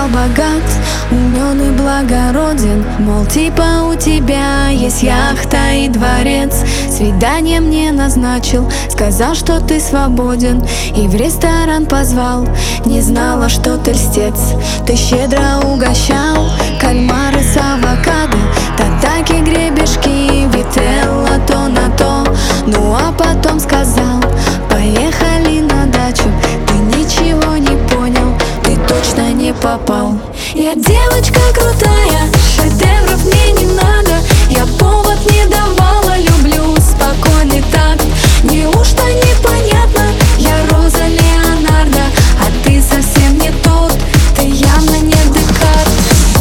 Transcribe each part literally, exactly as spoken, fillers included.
богат, умен и благороден. Мол, типа у тебя есть яхта и дворец. Свидание мне назначил, сказал, что ты свободен, и в ресторан позвал. Не знала, что ты льстец. Ты щедро угощал кальмары с авокадо, татаки, гребешки, вителла, то на то. Ну а потом сказал: поехали на дачу. Ты ничего не понял, ты точно не попал. Я девочка крутая, шедевров мне не надо. Я повод не давала, люблю спокойный такт. Неужто непонятно? Я Роза Леонардо, а ты совсем не тот, ты явно не Декарт.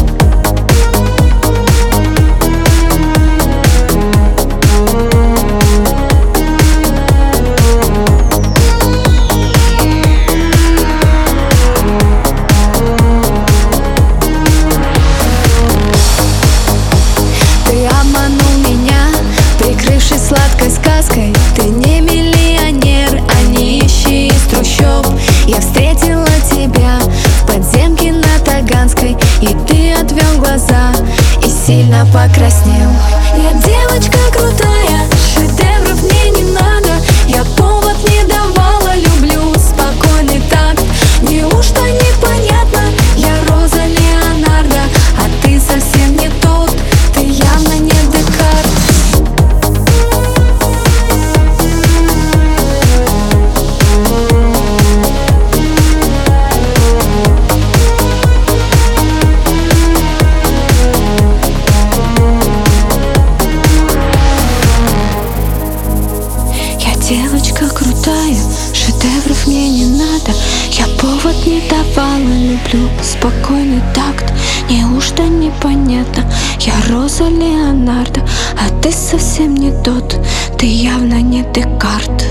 Сладкой сказкой, ты не миллионер, а нищий из трущоб. Я встретила тебя в подземке на Таганской, и ты отвел глаза и сильно покраснел. Я девочка крутая, шедевров мне не надо. Я повод не давала, люблю спокойный такт. Неужто непонятно? Я Роза Леонардо, а ты совсем не тот, ты явно не Декарт. Девочка крутая, шедевров мне не надо. Я повод не давала, люблю спокойный такт. Неужто непонятно? Я Роза Леонардо, а ты совсем не тот, ты явно не Декарт.